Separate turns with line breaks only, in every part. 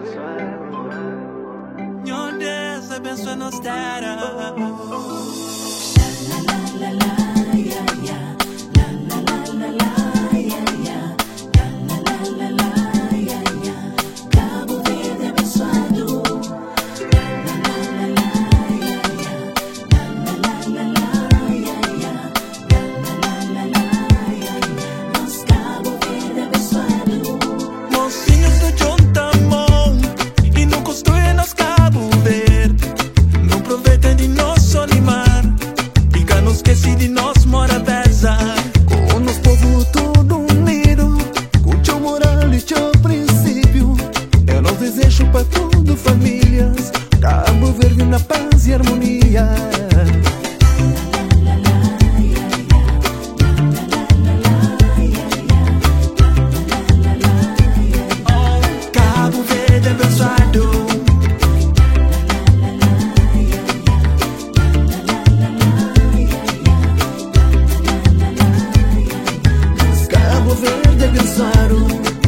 Meu Deus, abençoa nos terra.
Esqueci de nós mora pesa. Com o nosso povo todo unido, com o teu moral e teu princípio. Eu não desejo para tudo famílias, Cabo Verde na paz e harmonia. Cabo Verde abençoado. Cabo Verde abençoado.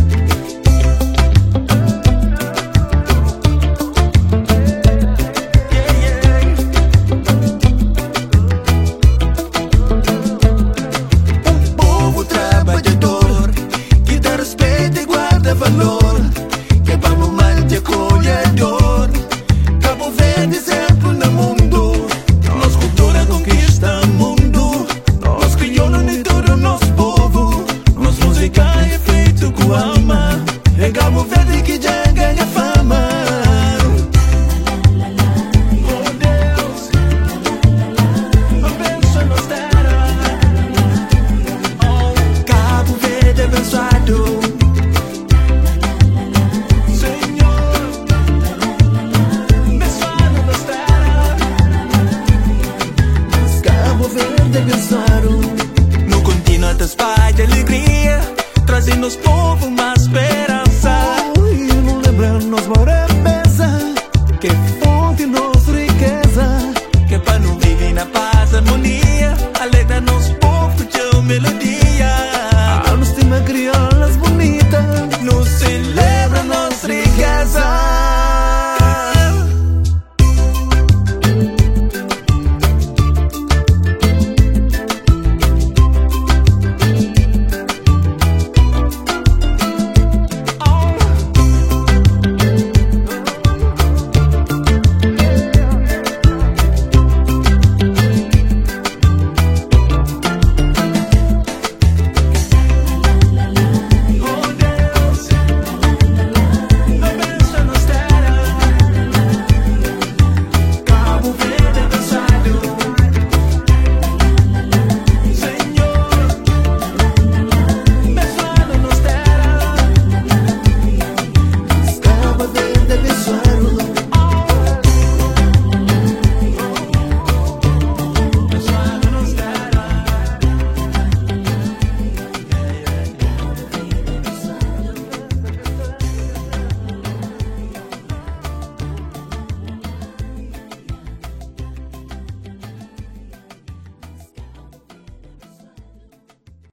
Um povo trabalhador que dá respeito e guarda valor, que vamos mal de acolhedor. Cabo Verde exemplo no mundo, nossa cultura conquista o mundo. Nós crioulos de todo o nosso povo, nossa música é feito com alma. É Cabo Verde que já ganha fama. Oh Deus, abençoa nos terra. Oh, Cabo Verde abençoado. Senhor, abençoa nos terra. Cabo Verde abençoado. No continente paz e alegria, trazendo os povos mais esperança.